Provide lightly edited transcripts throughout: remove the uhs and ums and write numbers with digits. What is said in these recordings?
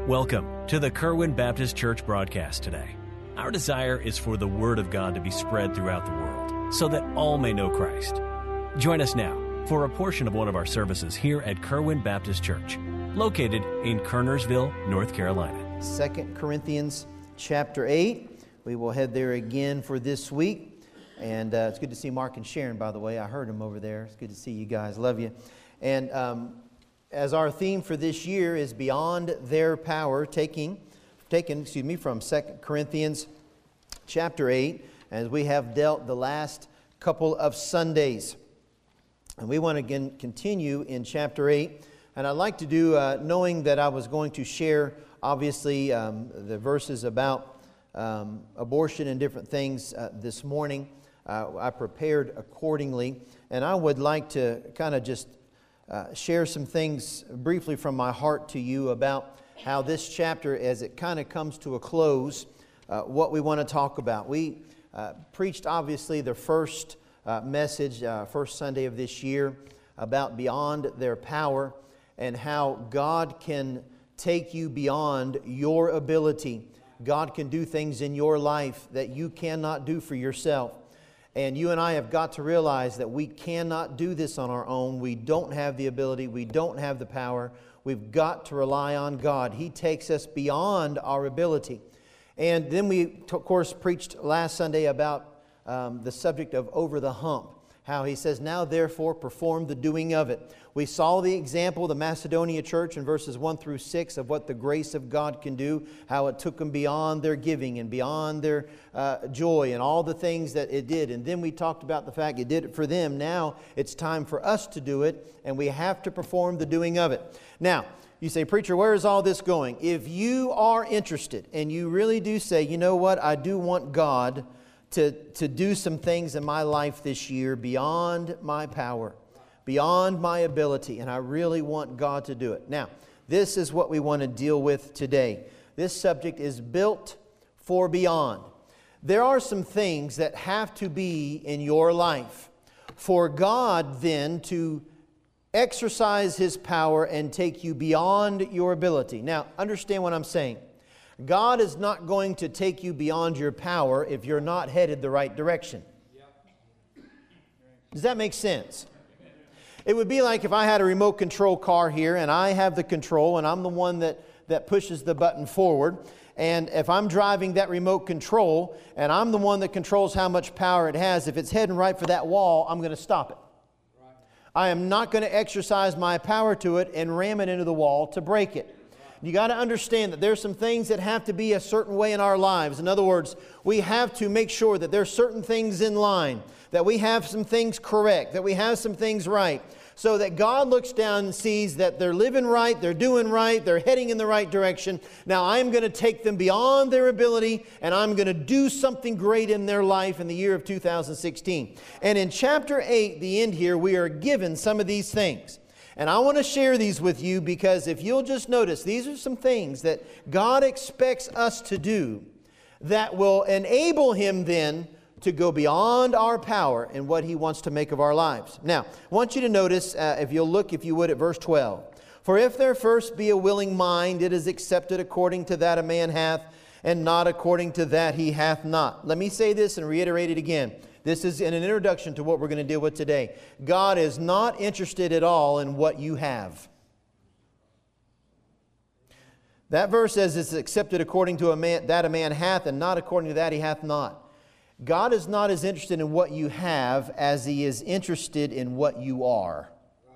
Welcome to the Kerwin Baptist Church broadcast today. Our desire is for the Word of God to be spread throughout the world so that all may know Christ. Join us now for a portion of one of our services here at Kerwin Baptist Church, located in Kernersville, North Carolina. 2 Corinthians chapter 8. We will head there again for this week. And it's good to see Mark and Sharon, by the way. I heard them over there. It's good to see you guys. Love you. And as our theme for this year is Beyond Their Power, taken from 2 Corinthians chapter 8, as we have dealt the last couple of Sundays. And we want to again continue in chapter 8. And I'd like to do, knowing that I was going to share, obviously, the verses about abortion and different things this morning. I prepared accordingly. And I would like to kind of just share some things briefly from my heart to you about how this chapter, as it kind of comes to a close, what we want to talk about. We preached, obviously, the first message, first Sunday of this year, about beyond their power and how God can take you beyond your ability. God can do things in your life that you cannot do for yourself. And you and I have got to realize that we cannot do this on our own. We don't have the ability. We don't have the power. We've got to rely on God. He takes us beyond our ability. And then we, of course, preached last Sunday about the subject of over the hump. How he says, now therefore perform the doing of it. We saw the example of the Macedonia church in verses 1 through 6 of what the grace of God can do, how it took them beyond their giving and beyond their joy and all the things that it did. And then we talked about the fact it did it for them. Now it's time for us to do it, and we have to perform the doing of it. Now, you say, preacher, where is all this going? If you are interested and you really do say, you know what, I do want God to do some things in my life this year beyond my power, beyond my ability, and I really want God to do it. Now, this is what we want to deal with today. This subject is built for beyond. There are some things that have to be in your life for God then to exercise His power and take you beyond your ability. Now, understand what I'm saying. God is not going to take you beyond your power if you're not headed the right direction. Does that make sense? It would be like if I had a remote control car here and I have the control and I'm the one that pushes the button forward. And if I'm driving that remote control and I'm the one that controls how much power it has, if it's heading right for that wall, I'm going to stop it. I am not going to exercise my power to it and ram it into the wall to break it. You got to understand that there's some things that have to be a certain way in our lives. In other words, we have to make sure that there's certain things in line, that we have some things correct, that we have some things right, so that God looks down and sees that they're living right, they're doing right, they're heading in the right direction. Now I'm going to take them beyond their ability, and I'm going to do something great in their life in the year of 2016. And in chapter 8, the end here, we are given some of these things. And I want to share these with you because if you'll just notice, these are some things that God expects us to do that will enable Him then to go beyond our power and what He wants to make of our lives. Now, I want you to notice, if you'll look, if you would, at verse 12. For if there first be a willing mind, it is accepted according to that a man hath, and not according to that he hath not. Let me say this and reiterate it again. This is an introduction to what we're going to deal with today. God is not interested at all in what you have. That verse says it's accepted according to that a man hath, and not according to that he hath not. God is not as interested in what you have as He is interested in what you are.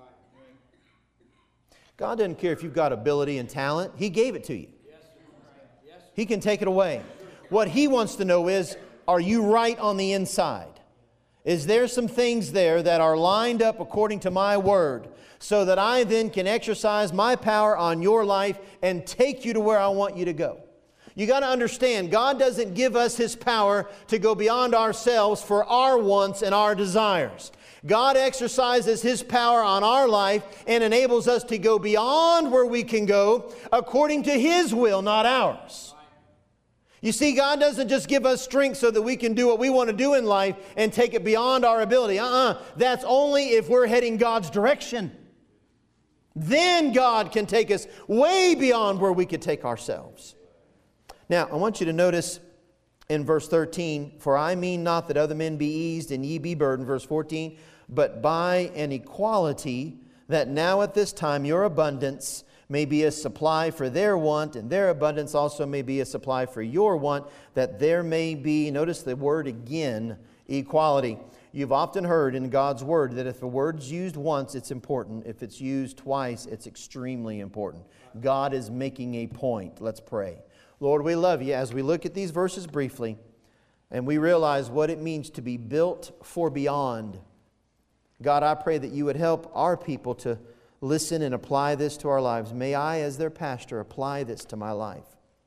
God doesn't care if you've got ability and talent. He gave it to you. He can take it away. What He wants to know is, are you right on the inside? Is there some things there that are lined up according to my word so that I then can exercise my power on your life and take you to where I want you to go? You got to understand, God doesn't give us His power to go beyond ourselves for our wants and our desires. God exercises His power on our life and enables us to go beyond where we can go according to His will, not ours. You see, God doesn't just give us strength so that we can do what we want to do in life and take it beyond our ability. That's only if we're heading God's direction. then God can take us way beyond where we could take ourselves. Now, I want you to notice in verse 13, for I mean not that other men be eased and ye be burdened, verse 14, but by an equality, that now at this time your abundance may be a supply for their want, and their abundance also may be a supply for your want, that there may be, notice the word again, equality. You've often heard in God's Word that if a word's used once, it's important. If it's used twice, it's extremely important. God is making a point. Let's pray. Lord, we love you as we look at these verses briefly, and we realize what it means to be built for beyond. God, I pray that you would help our people to listen and apply this to our lives. May I, as their pastor, apply this to my life.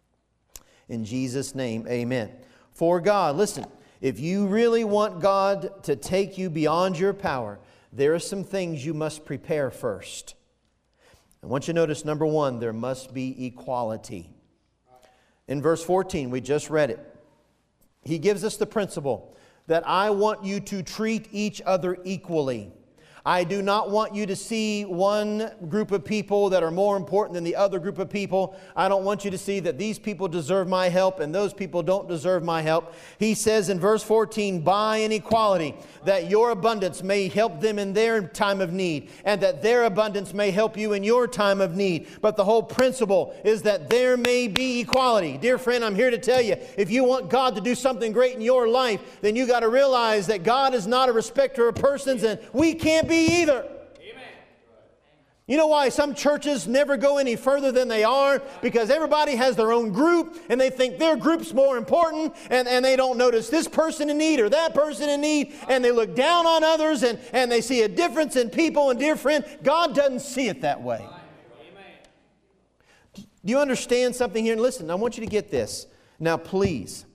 In Jesus' name, amen. For God, listen, if you really want God to take you beyond your power, there are some things you must prepare first. I want you to notice, number one, there must be equality. In verse 14, we just read it. He gives us the principle that I want you to treat each other equally. I do not want you to see one group of people that are more important than the other group of people. I don't want you to see that these people deserve my help and those people don't deserve my help. He says in verse 14, by an equality, that your abundance may help them in their time of need, and that their abundance may help you in your time of need. But the whole principle is that there may be equality. Dear friend, I'm here to tell you, if you want God to do something great in your life, then you got to realize that God is not a respecter of persons, and we can't be either. Amen. You know why some churches never go any further than they are? Because everybody has their own group and they think their group's more important, and they don't notice this person in need or that person in need, and they look down on others and they see a difference in people. And dear friend, God doesn't see it that way. Amen. Do you understand something here? Listen, I want you to get this. Now please.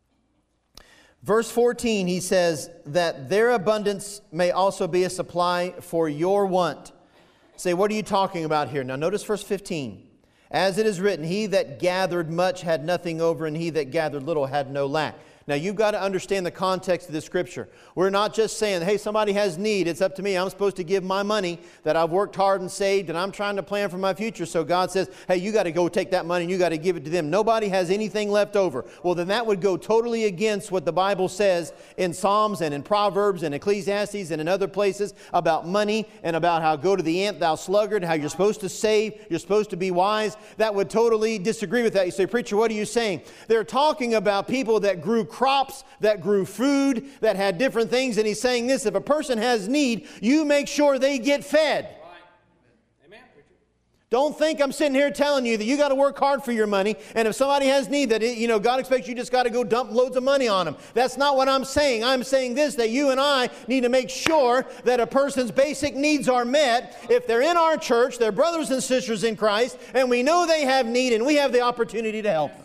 Verse 14, he says that their abundance may also be a supply for your want. Say, what are you talking about here? Now notice verse 15. As it is written, he that gathered much had nothing over, and he that gathered little had no lack. Now you've got to understand the context of the Scripture. We're not just saying, hey, somebody has need, it's up to me. I'm supposed to give my money that I've worked hard and saved, and I'm trying to plan for my future. So God says, hey, you got to go take that money and you got to give it to them. Nobody has anything left over. Well, then that would go totally against what the Bible says in Psalms and in Proverbs and Ecclesiastes and in other places about money and about how go to the ant, thou sluggard, how you're supposed to save, you're supposed to be wise. That would totally disagree with that. You say, preacher, what are you saying? They're talking about people that grew crops, that grew food, that had different things. And he's saying this, if a person has need, you make sure they get fed. Right. Amen. Don't think I'm sitting here telling you that you got to work hard for your money, and if somebody has need, that God expects you just got to go dump loads of money on them. That's not what I'm saying. I'm saying this, that you and I need to make sure that a person's basic needs are met. If they're in our church, they're brothers and sisters in Christ, and we know they have need, and we have the opportunity to help them.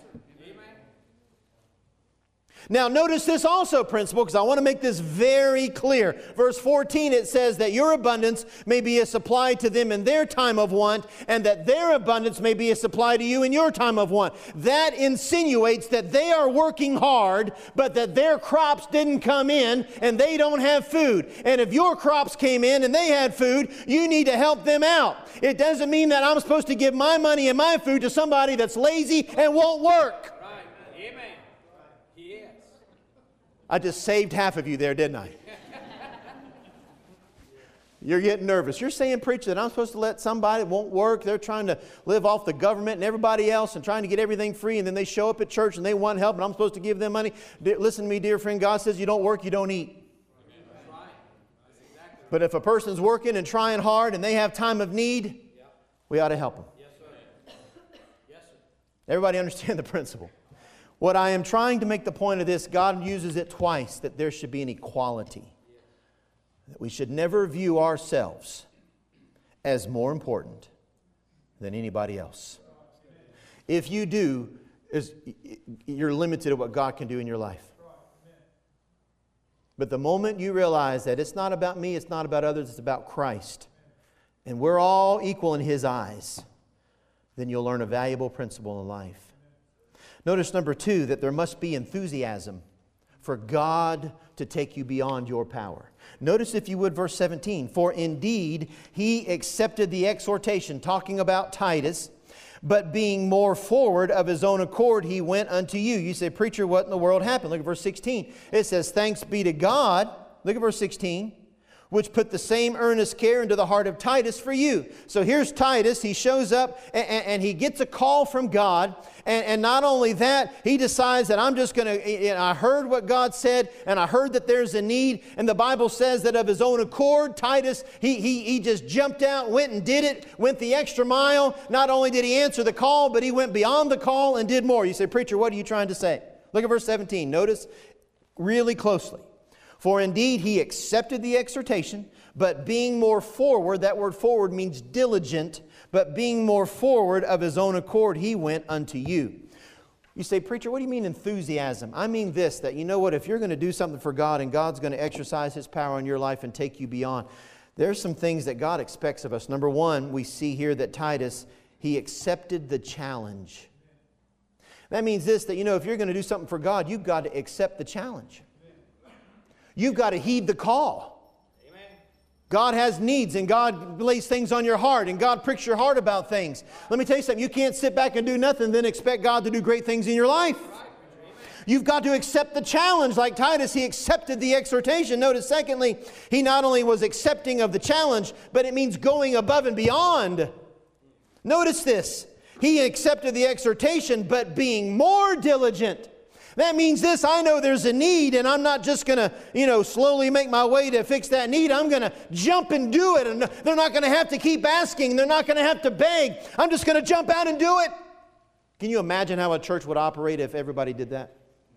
Now notice this also, principle, because I want to make this very clear. Verse 14, it says that your abundance may be a supply to them in their time of want, and that their abundance may be a supply to you in your time of want. That insinuates that they are working hard, but that their crops didn't come in and they don't have food. And if your crops came in and they had food, you need to help them out. It doesn't mean that I'm supposed to give my money and my food to somebody that's lazy and won't work. I just saved half of you there, didn't I? You're getting nervous. You're saying, preacher, that I'm supposed to let somebody that won't work, they're trying to live off the government and everybody else and trying to get everything free, and then they show up at church and they want help, and I'm supposed to give them money. Listen to me, dear friend, God says you don't work, you don't eat. But if a person's working and trying hard and they have time of need, we ought to help them. Yes, sir. Yes, sir. Everybody understand the principle? What I am trying to make the point of this, God uses it twice, that there should be an equality. That we should never view ourselves as more important than anybody else. If you do, you're limited to what God can do in your life. But the moment you realize that it's not about me, it's not about others, it's about Christ, and we're all equal in His eyes, then you'll learn a valuable principle in life. Notice number 2, that there must be enthusiasm for God to take you beyond your power. Notice, if you would, verse 17. For indeed he accepted the exhortation, talking about Titus, but being more forward of his own accord, he went unto you. You say, preacher, what in the world happened? Look at verse 16. It says, thanks be to God. Look at verse 16. Which put the same earnest care into the heart of Titus for you. So here's Titus. He shows up and he gets a call from God. And not only that, he decides that I'm just going to, I heard what God said, and I heard that there's a need. And the Bible says that of his own accord, Titus, he just jumped out, went and did it, went the extra mile. Not only did he answer the call, but he went beyond the call and did more. You say, preacher, what are you trying to say? Look at verse 17. Notice really closely. For indeed he accepted the exhortation, but being more forward, that word forward means diligent, but being more forward of his own accord, he went unto you. You say, preacher, what do you mean enthusiasm? I mean this, that you know what, if you're going to do something for God and God's going to exercise His power in your life and take you beyond, there's some things that God expects of us. Number one, we see here that Titus, he accepted the challenge. That means this, that you know, if you're going to do something for God, you've got to accept the challenge. You've got to heed the call. Amen. God has needs, and God lays things on your heart, and God pricks your heart about things. Let me tell you something. You can't sit back and do nothing and then expect God to do great things in your life. You've got to accept the challenge. Like Titus, he accepted the exhortation. Notice, secondly, he not only was accepting of the challenge, but it means going above and beyond. Notice this. He accepted the exhortation, but being more diligent. That means this, I know there's a need, and I'm not just going to, slowly make my way to fix that need. I'm going to jump and do it, and they're not going to have to keep asking. They're not going to have to beg. I'm just going to jump out and do it. Can you imagine how a church would operate if everybody did that?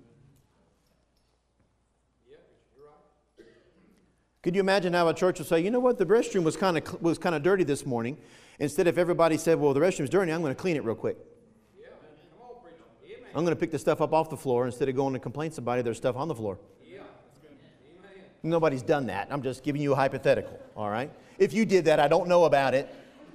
Could you imagine how a church would say, you know what, the restroom was kind of dirty this morning. Instead, if everybody said, well, the restroom's dirty, I'm going to clean it real quick. I'm going to pick the stuff up off the floor instead of going to complain to somebody there's stuff on the floor. Yeah. Nobody's done that. I'm just giving you a hypothetical, all right? If you did that, I don't know about it.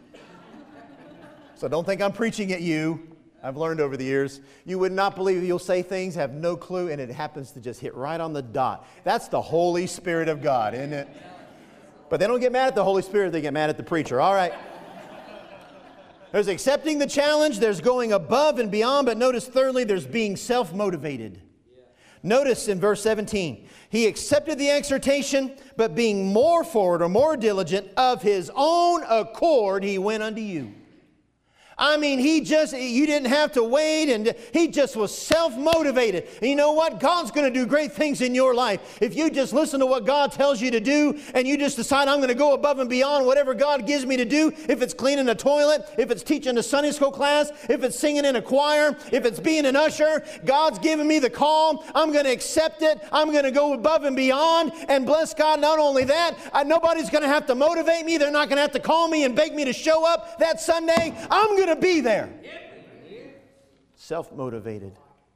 So don't think I'm preaching at you. I've learned over the years. You would not believe you'll say things, have no clue, and it happens to just hit right on the dot. That's the Holy Spirit of God, isn't it? But they don't get mad at the Holy Spirit. They get mad at the preacher. All right. There's accepting the challenge, there's going above and beyond, but notice thirdly, there's being self-motivated. Notice in verse 17, he accepted the exhortation, but being more forward or more diligent, of his own accord, he went unto you. I mean, you didn't have to wait, and he just was self-motivated. And you know what? God's going to do great things in your life. If you just listen to what God tells you to do, and you just decide, I'm going to go above and beyond whatever God gives me to do, if it's cleaning a toilet, if it's teaching a Sunday school class, if it's singing in a choir, if it's being an usher, God's given me the call. I'm going to accept it. I'm going to go above and beyond, and bless God, not only that, nobody's going to have to motivate me. They're not going to have to call me and beg me to show up that Sunday. I'm going to be there. Self-motivated.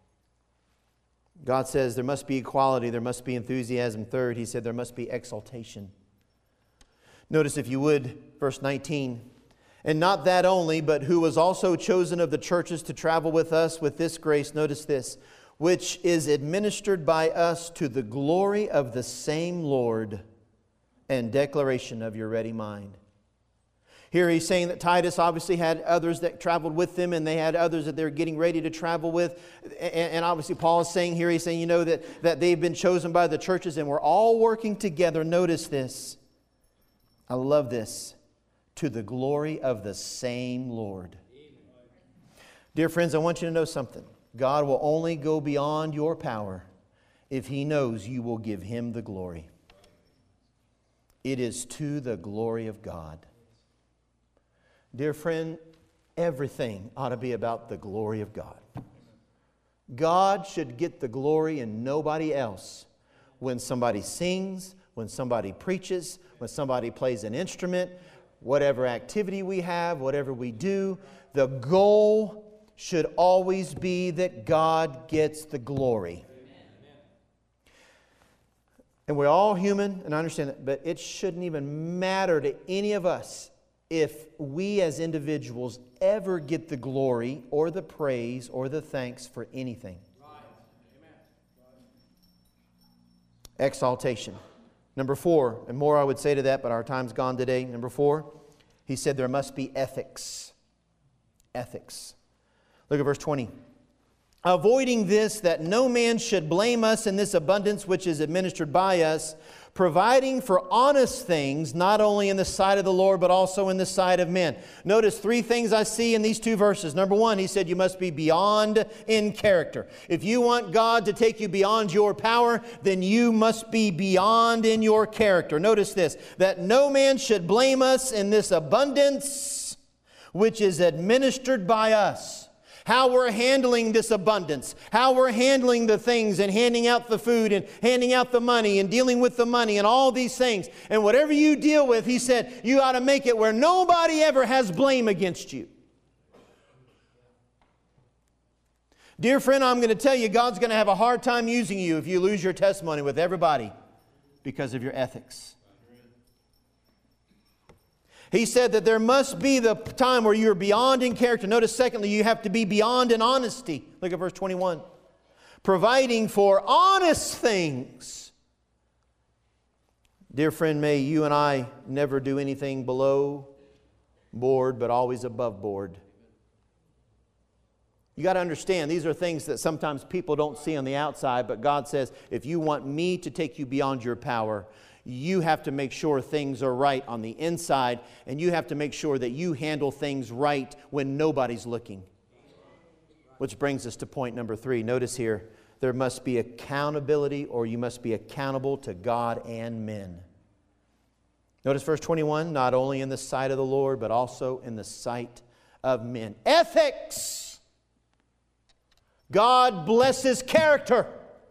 God says there must be equality, there must be enthusiasm. Third, He said there must be exaltation. Notice, if you would, verse 19. And not that only, but who was also chosen of the churches to travel with us with this grace, notice this, which is administered by us to the glory of the same Lord and declaration of your ready mind. Here he's saying that Titus obviously had others that traveled with them, and they had others that they're getting ready to travel with. And obviously Paul is saying here, he's saying, you know, that they've been chosen by the churches, and we're all working together. Notice this. I love this. To the glory of the same Lord. Dear friends, I want you to know something. God will only go beyond your power if He knows you will give Him the glory. It is to the glory of God. Dear friend, everything ought to be about the glory of God. God should get the glory and nobody else. When somebody sings, when somebody preaches, when somebody plays an instrument, whatever activity we have, whatever we do, the goal should always be that God gets the glory. And we're all human, and I understand that, but it shouldn't even matter to any of us if we as individuals ever get the glory or the praise or the thanks for anything. exaltation. Number 4, and more I would say to that, but our time's gone today. Number 4, he said there must be ethics. Ethics. Look at verse 20. Avoiding this, that no man should blame us in this abundance which is administered by us, providing for honest things, not only in the sight of the Lord, but also in the sight of men. Notice 3 things I see in these 2 verses. Number 1, he said you must be beyond in character. If you want God to take you beyond your power, then you must be beyond in your character. Notice this, that no man should blame us in this abundance which is administered by us. How we're handling this abundance, how we're handling the things and handing out the food and handing out the money and dealing with the money and all these things. And whatever you deal with, he said, you ought to make it where nobody ever has blame against you. Dear friend, I'm going to tell you, God's going to have a hard time using you if you lose your testimony with everybody because of your ethics. He said that there must be the time where you're beyond in character. Notice, secondly, you have to be beyond in honesty. Look at verse 21. Providing for honest things. Dear friend, may you and I never do anything below board, but always above board. You got to understand, these are things that sometimes people don't see on the outside, but God says, if you want me to take you beyond your power, you have to make sure things are right on the inside, and you have to make sure that you handle things right when nobody's looking. Which brings us to point number 3. Notice here, there must be accountability, or you must be accountable to God and men. Notice verse 21, not only in the sight of the Lord, but also in the sight of men. Ethics! God blesses character.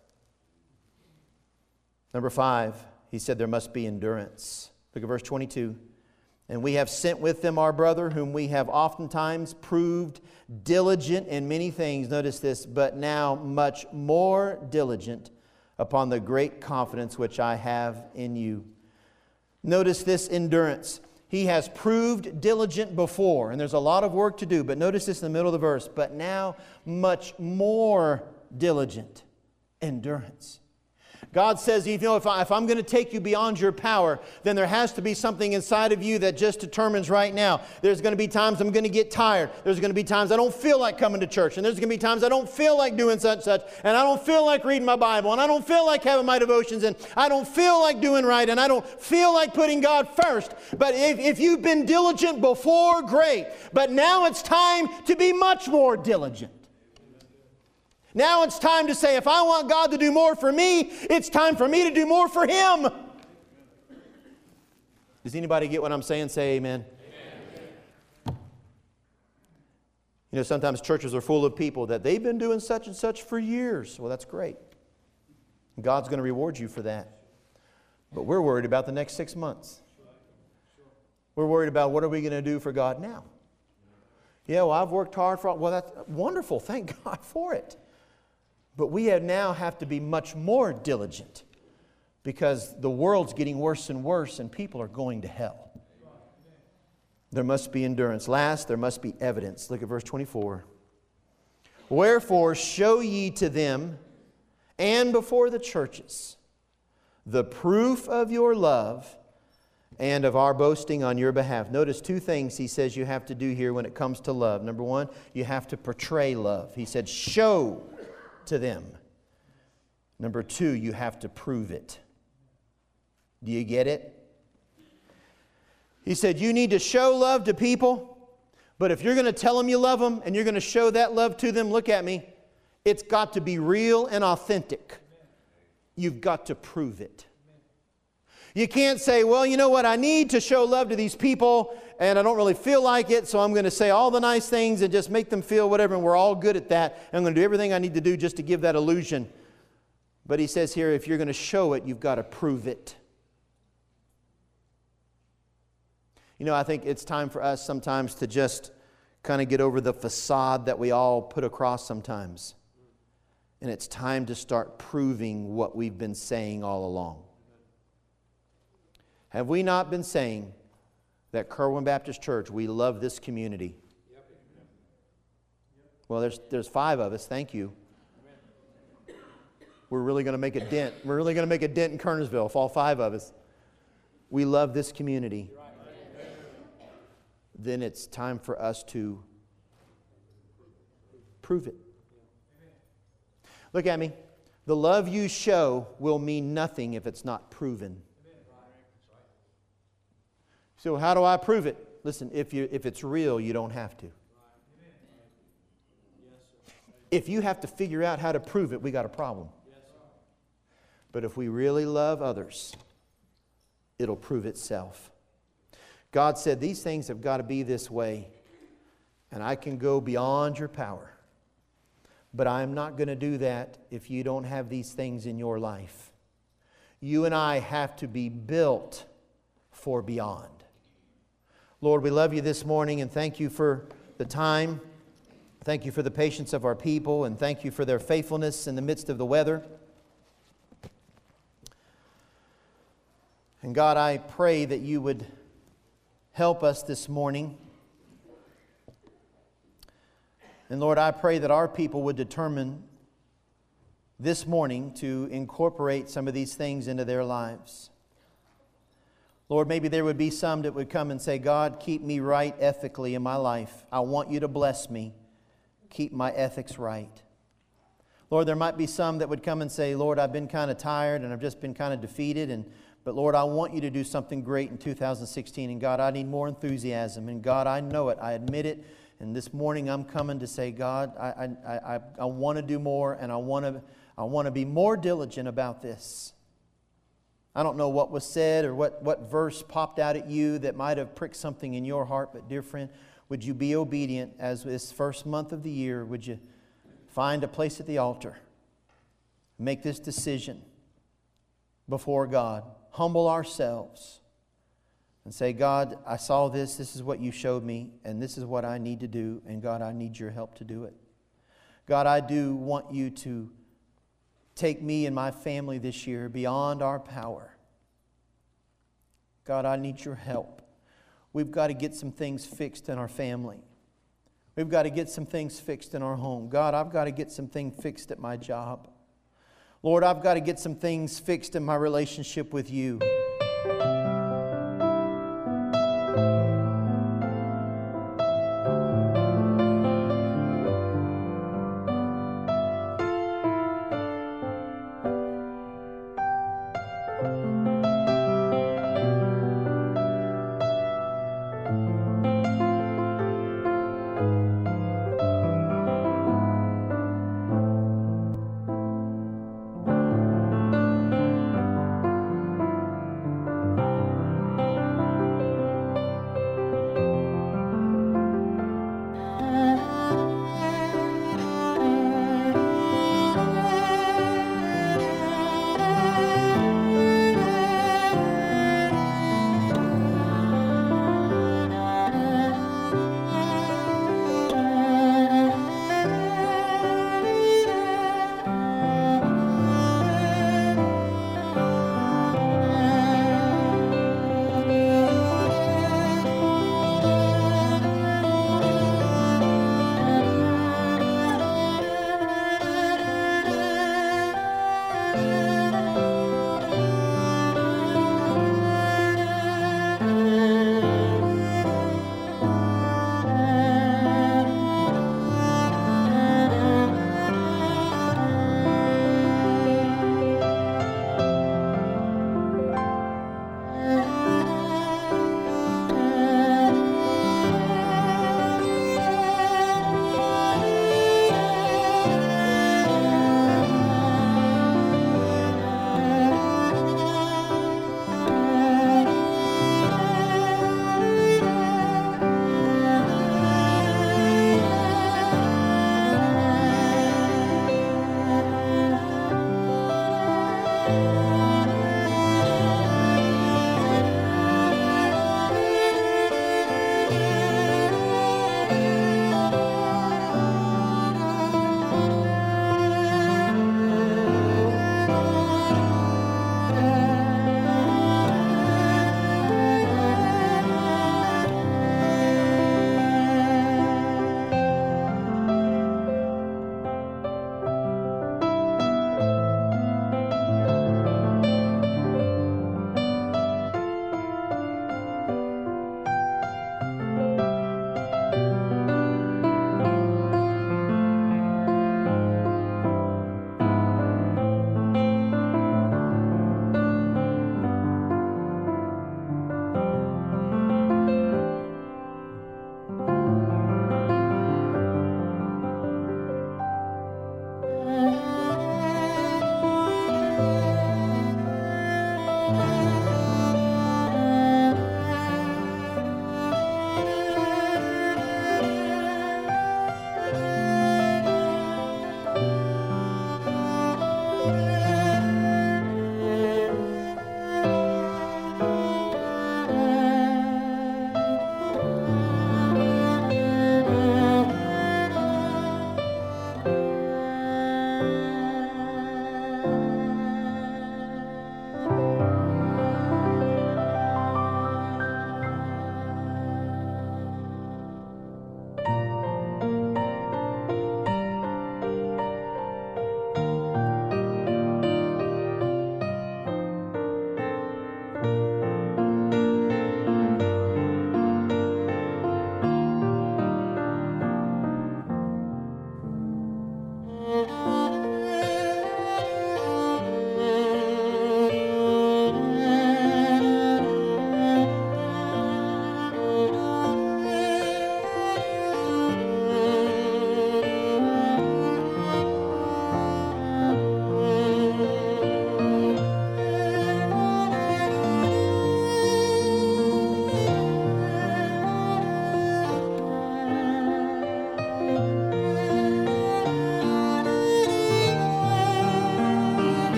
Number 5. He said there must be endurance. Look at verse 22. And we have sent with them our brother, whom we have oftentimes proved diligent in many things. Notice this, but now much more diligent upon the great confidence which I have in you. Notice this endurance. He has proved diligent before, and there's a lot of work to do, but notice this in the middle of the verse, but now much more diligent endurance. God says, if I'm going to take you beyond your power, then there has to be something inside of you that just determines right now. There's going to be times I'm going to get tired. There's going to be times I don't feel like coming to church. And there's going to be times I don't feel like doing such. And I don't feel like reading my Bible. And I don't feel like having my devotions. And I don't feel like doing right. And I don't feel like putting God first. But if you've been diligent before, great. But now it's time to be much more diligent. Now it's time to say, if I want God to do more for me, it's time for me to do more for Him. Does anybody get what I'm saying? Say amen. Amen. You know, sometimes churches are full of people that they've been doing such and such for years. Well, that's great. God's going to reward you for that. But we're worried about the next 6 months. We're worried about what are we going to do for God now. Yeah, well, I've worked hard for, well, that's wonderful. Thank God for it. But we now have to be much more diligent because the world's getting worse and worse and people are going to hell. There must be endurance. Last, there must be evidence. Look at verse 24. Wherefore show ye to them and before the churches the proof of your love and of our boasting on your behalf. Notice 2 things he says you have to do here when it comes to love. Number 1, you have to portray love. He said show to them. Number 2, you have to prove it. Do you get it? He said you need to show love to people, but if you're going to tell them you love them and you're going to show that love to them, look at me, it's got to be real and authentic. You've got to prove it. You can't say, well, you know what, I need to show love to these people and I don't really feel like it, so I'm going to say all the nice things and just make them feel whatever, and we're all good at that. I'm going to do everything I need to do just to give that illusion. But he says here, if you're going to show it, you've got to prove it. You know, I think it's time for us sometimes to just kind of get over the facade that we all put across sometimes. And it's time to start proving what we've been saying all along. Have we not been saying that Kerwin Baptist Church, we love this community? Well, there's 5 of us, thank you. we're really going to make a dent. We're really going to make a dent in Kernersville, if all 5 of us, we love this community. Then it's time for us to prove it. Look at me. The love you show will mean nothing if it's not proven. So how do I prove it? Listen, if it's real, you don't have to. If you have to figure out how to prove it, we got a problem. But if we really love others, it'll prove itself. God said these things have got to be this way, and I can go beyond your power. But I'm not going to do that if you don't have these things in your life. You and I have to be built for beyond. Lord, we love you this morning, and thank you for the time. Thank you for the patience of our people, and thank you for their faithfulness in the midst of the weather. And God, I pray that you would help us this morning. And Lord, I pray that our people would determine this morning to incorporate some of these things into their lives. Lord, maybe there would be some that would come and say, God, keep me right ethically in my life. I want you to bless me. Keep my ethics right. Lord, there might be some that would come and say, Lord, I've been kind of tired and I've just been kind of defeated. But Lord, I want you to do something great in 2016. And God, I need more enthusiasm. And God, I know it. I admit it. And this morning I'm coming to say, God, I want to do more, and I want to be more diligent about this. I don't know what was said or what verse popped out at you that might have pricked something in your heart. But dear friend, would you be obedient as this first month of the year? Would you find a place at the altar? Make this decision before God. Humble ourselves and say, God, I saw this. This is what you showed me, and this is what I need to do. And God, I need your help to do it. God, I do want you to take me and my family this year beyond our power. God, I need your help. We've got to get some things fixed in our family. We've got to get some things fixed in our home. God, I've got to get some things fixed at my job. Lord, I've got to get some things fixed in my relationship with you.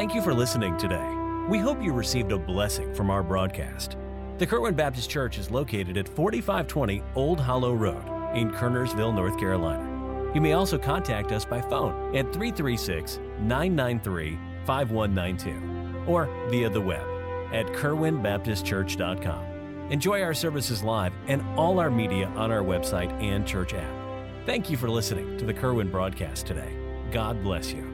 Thank you for listening today. We hope you received a blessing from our broadcast. The Kerwin Baptist Church is located at 4520 Old Hollow Road in Kernersville, North Carolina. You may also contact us by phone at 336-993-5192 or via the web at kerwinbaptistchurch.com. Enjoy our services live and all our media on our website and church app. Thank you for listening to the Kerwin broadcast today. God bless you.